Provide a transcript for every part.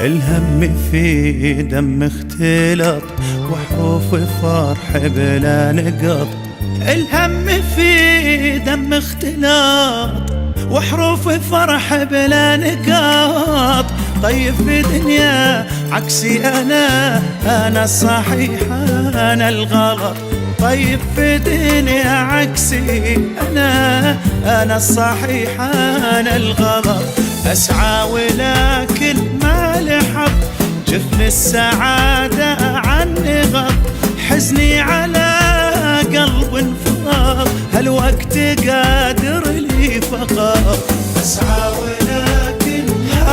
الهم في دم اختلط وحروف فرح بلا نقط. الهم في دم اختلاط وحروف فرح بلا نقاط. طيب في دنيا عكسي أنا الصحيح أنا الغلط. طيب في دنيا عكسي أنا الصحيح أنا الغلط. أسعى ولكن ما لحظ جفن السعادة عني غض. حزني على قلب انفض هالوقت قادر لي فقط. أسعى ولكن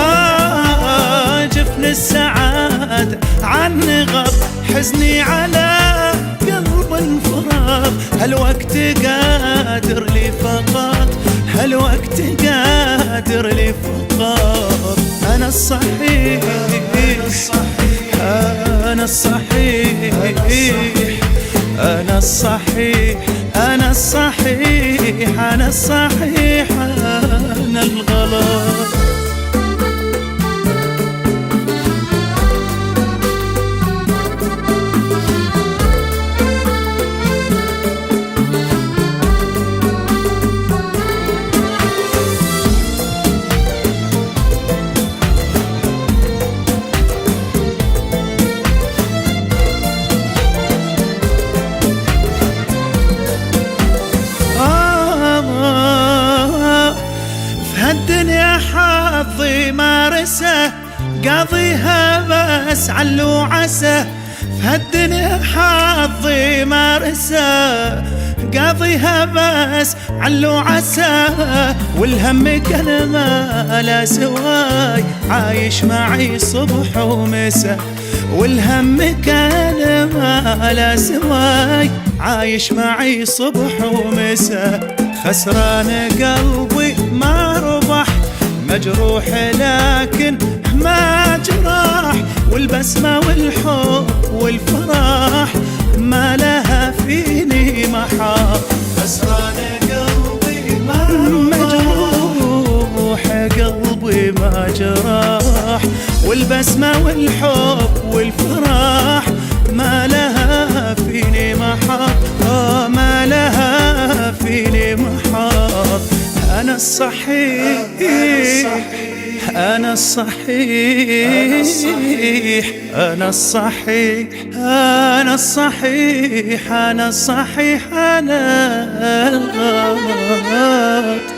جفن السعادة عني غض. حزني على قلب انفض هالوقت قادر لي فقط. هالوقت قادر لي فقط. أنا الصحيح أنا الصحيح أنا الصحيح أنا الصحيح أنا الصحيح أنا الغلط. الدنيا حظي مارسه قاضيها بس علو عسى. فهالدنيا حظي مارسه قاضيها بس علو عسى. والهم كان ما لا سواي عايش معي صبح ومساء. والهم كان ما لا سواي عايش معي صبح ومساء. خسران قلبي ما ربح مجروح لكن ما جراح. والبسمة والحب والفرح ما لها فيني محا. خسران قلبي ما مجروح قلبي ما جراح. والبسمة والحب والفرح ما لها فيني محا. ما لها فيني محاط. أنا الصحيح أنا الصحيح أنا الصحيح أنا الصحيح أنا الصحيح أنا الغلط.